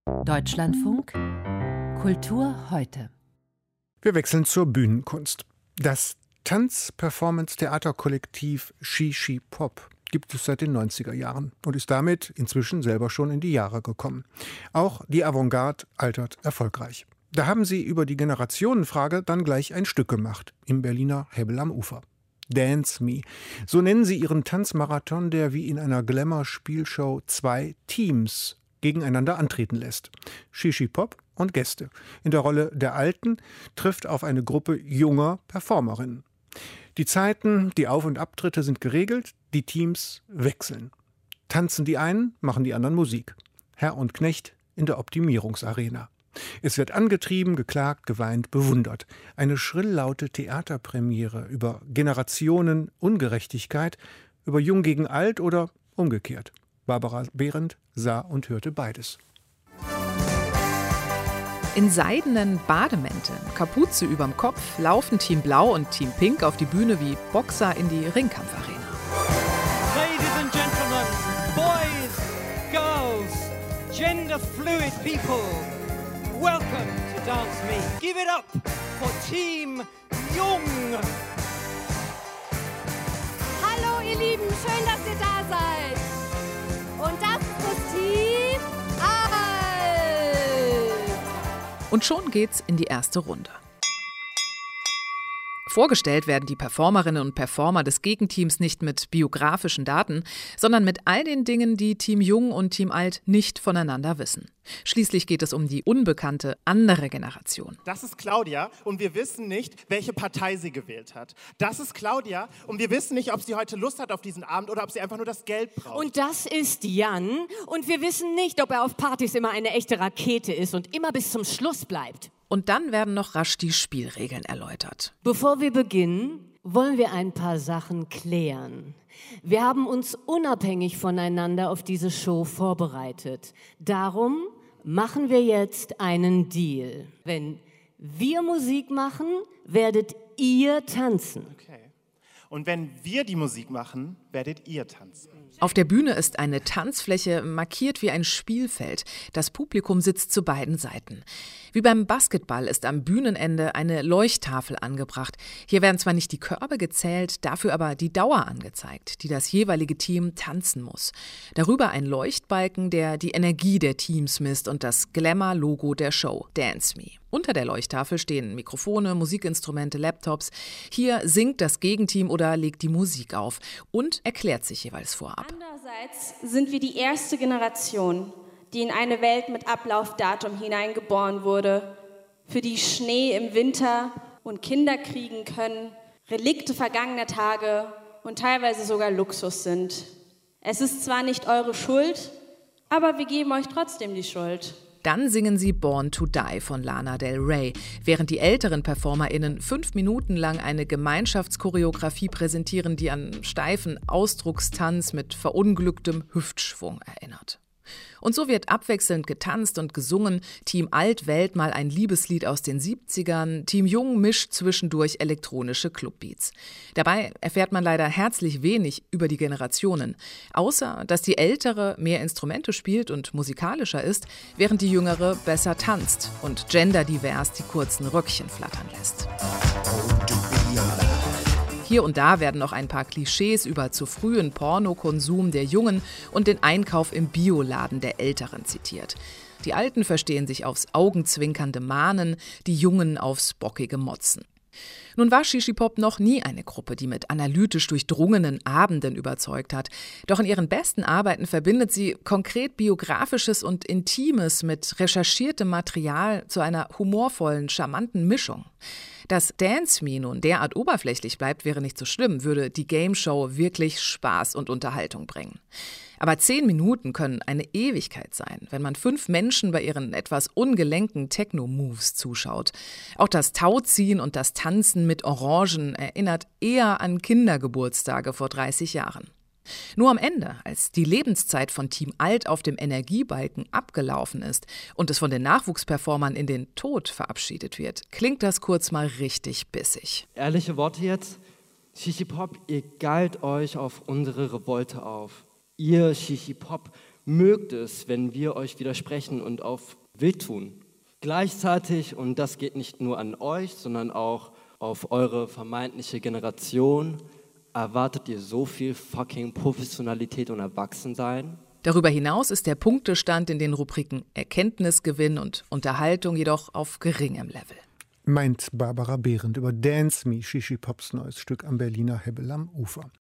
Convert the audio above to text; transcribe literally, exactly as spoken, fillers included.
Deutschlandfunk Kultur heute. Wir wechseln zur Bühnenkunst. Das Tanz-Performance-Theaterkollektiv Shishi Pop gibt es seit den neunziger Jahren und ist damit inzwischen selber schon in die Jahre gekommen. Auch die Avantgarde altert erfolgreich. Da haben sie über die Generationenfrage dann gleich ein Stück gemacht, im Berliner Hebbel am Ufer. Dance Me. So nennen sie ihren Tanzmarathon, der wie in einer Glamour-Spielshow zwei Teams gegeneinander antreten lässt. Shishi Pop und Gäste. In der Rolle der Alten trifft auf eine Gruppe junger Performerinnen. Die Zeiten, die Auf- und Abtritte sind geregelt, die Teams wechseln. Tanzen die einen, machen die anderen Musik. Herr und Knecht in der Optimierungsarena. Es wird angetrieben, geklagt, geweint, bewundert. Eine schrilllaute Theaterpremiere über Generationen Ungerechtigkeit, über Jung gegen Alt oder umgekehrt. Barbara Behrendt sah und hörte beides. In seidenen Bademänteln, Kapuze überm Kopf, laufen Team Blau und Team Pink auf die Bühne wie Boxer in die Ringkampfarena. Ladies and gentlemen, boys, girls, gender fluid people, welcome to Dance Me. Give it up for Team Jung. Hallo ihr Lieben, schön, dass ihr da seid. Und das ist das Team Alt. Und schon geht's in die erste Runde. Vorgestellt werden die Performerinnen und Performer des Gegenteams nicht mit biografischen Daten, sondern mit all den Dingen, die Team Jung und Team Alt nicht voneinander wissen. Schließlich geht es um die unbekannte andere Generation. Das ist Claudia und wir wissen nicht, welche Partei sie gewählt hat. Das ist Claudia und wir wissen nicht, ob sie heute Lust hat auf diesen Abend oder ob sie einfach nur das Geld braucht. Und das ist Jan und wir wissen nicht, ob er auf Partys immer eine echte Rakete ist und immer bis zum Schluss bleibt. Und dann werden noch rasch die Spielregeln erläutert. Bevor wir beginnen, wollen wir ein paar Sachen klären. Wir haben uns unabhängig voneinander auf diese Show vorbereitet. Darum machen wir jetzt einen Deal. Wenn wir Musik machen, werdet ihr tanzen. Okay. Und wenn wir die Musik machen, werdet ihr tanzen. Auf der Bühne ist eine Tanzfläche markiert wie ein Spielfeld. Das Publikum sitzt zu beiden Seiten. Wie beim Basketball ist am Bühnenende eine Leuchttafel angebracht. Hier werden zwar nicht die Körbe gezählt, dafür aber die Dauer angezeigt, die das jeweilige Team tanzen muss. Darüber ein Leuchtbalken, der die Energie der Teams misst und das Glamour-Logo der Show, Dance Me. Unter der Leuchttafel stehen Mikrofone, Musikinstrumente, Laptops. Hier singt das Gegenteam oder legt die Musik auf und erklärt sich jeweils vorab. Andererseits sind wir die erste Generation, die in eine Welt mit Ablaufdatum hineingeboren wurde, für die Schnee im Winter und Kinder kriegen können, Relikte vergangener Tage und teilweise sogar Luxus sind. Es ist zwar nicht eure Schuld, aber wir geben euch trotzdem die Schuld. Dann singen sie Born to Die von Lana Del Rey, während die älteren PerformerInnen fünf Minuten lang eine Gemeinschaftschoreografie präsentieren, die an steifen Ausdruckstanz mit verunglücktem Hüftschwung erinnert. Und so wird abwechselnd getanzt und gesungen. Team Alt wählt mal ein Liebeslied aus den siebzigern, Team Jung mischt zwischendurch elektronische Clubbeats. Dabei erfährt man leider herzlich wenig über die Generationen, außer dass die Ältere mehr Instrumente spielt und musikalischer ist, während die Jüngere besser tanzt und genderdivers die kurzen Röckchen flattern lässt. Hier und da werden noch ein paar Klischees über zu frühen Pornokonsum der Jungen und den Einkauf im Bioladen der Älteren zitiert. Die Alten verstehen sich aufs augenzwinkernde Mahnen, die Jungen aufs bockige Motzen. Nun war Shishi Pop noch nie eine Gruppe, die mit analytisch durchdrungenen Abenden überzeugt hat. Doch in ihren besten Arbeiten verbindet sie konkret Biografisches und Intimes mit recherchiertem Material zu einer humorvollen, charmanten Mischung. Dass Dance Me nun derart oberflächlich bleibt, wäre nicht so schlimm, würde die Game-Show wirklich Spaß und Unterhaltung bringen. Aber zehn Minuten können eine Ewigkeit sein, wenn man fünf Menschen bei ihren etwas ungelenken Techno-Moves zuschaut. Auch das Tauziehen und das Tanzen mit Orangen erinnert eher an Kindergeburtstage vor dreißig Jahren. Nur am Ende, als die Lebenszeit von Team Alt auf dem Energiebalken abgelaufen ist und es von den Nachwuchsperformern in den Tod verabschiedet wird, klingt das kurz mal richtig bissig. Ehrliche Worte jetzt? Shishi Pop, ihr geilt euch auf unsere Revolte auf. Ihr, Shishi Pop, mögt es, wenn wir euch widersprechen und auf wild tun. Gleichzeitig, und das geht nicht nur an euch, sondern auch auf eure vermeintliche Generation, erwartet ihr so viel fucking Professionalität und Erwachsensein? Darüber hinaus ist der Punktestand in den Rubriken Erkenntnisgewinn und Unterhaltung jedoch auf geringem Level. Meint Barbara Behrendt über Dance Me, Shishi Pops neues Stück am Berliner Hebbel am Ufer.